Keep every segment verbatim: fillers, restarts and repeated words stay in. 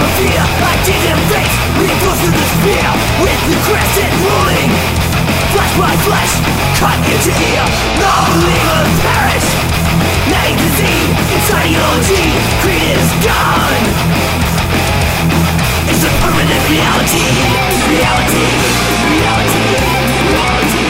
of fear, I didn't face, reinforced with despair, with the crescent ruling. Flesh by flesh, cut into ear, non-believers perish. Name disease, it's ideology, creed is gone. It's a permanent reality, reality, reality, reality.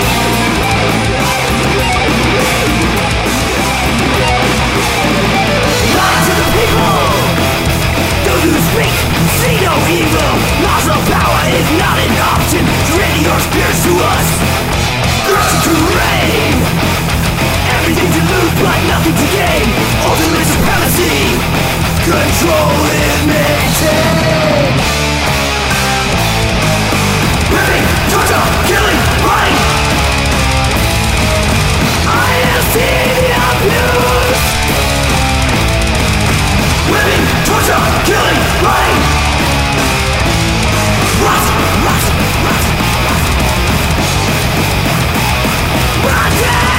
Lie to the people, those who speak, see no evil. Loss of power is not an option, surrender your spirits to us. Thirsty to reign, everything to lose but nothing to gain. Ultimate supremacy, control is maintained. Ripping, torture, killing, running. I have seen the abuse. Whipping, torture, killing, running. Rot, rot, rot, rot. Rotting.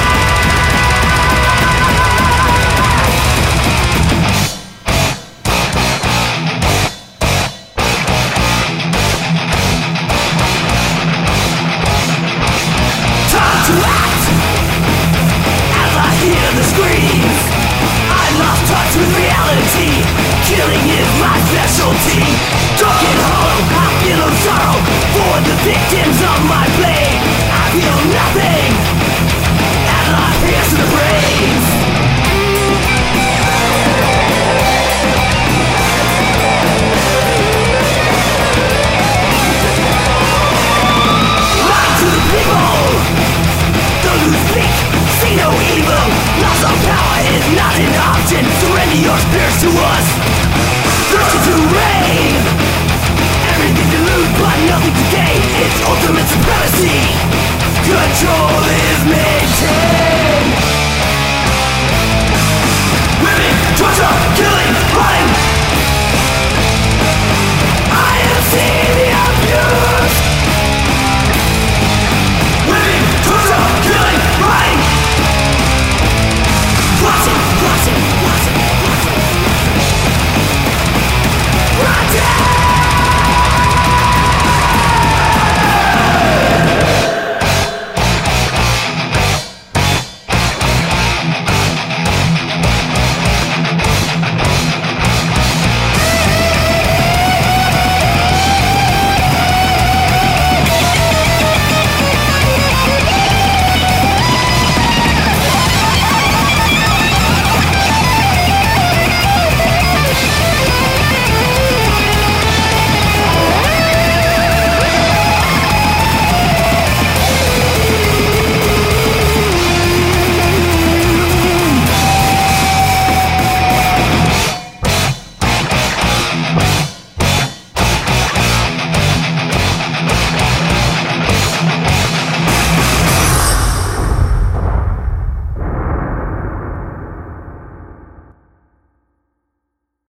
To act as I hear the screams. I lost touch with reality. Killing is my specialty. Dark and hollow, I feel no sorrow for the victims of my blade. I feel nothing as I pierce the brains. Lie to the people, those who speak, see no evil. Loss of power is not an option, surrender your spirits to us. Thirsty to reign, everything to lose but nothing to gain. It's ultimate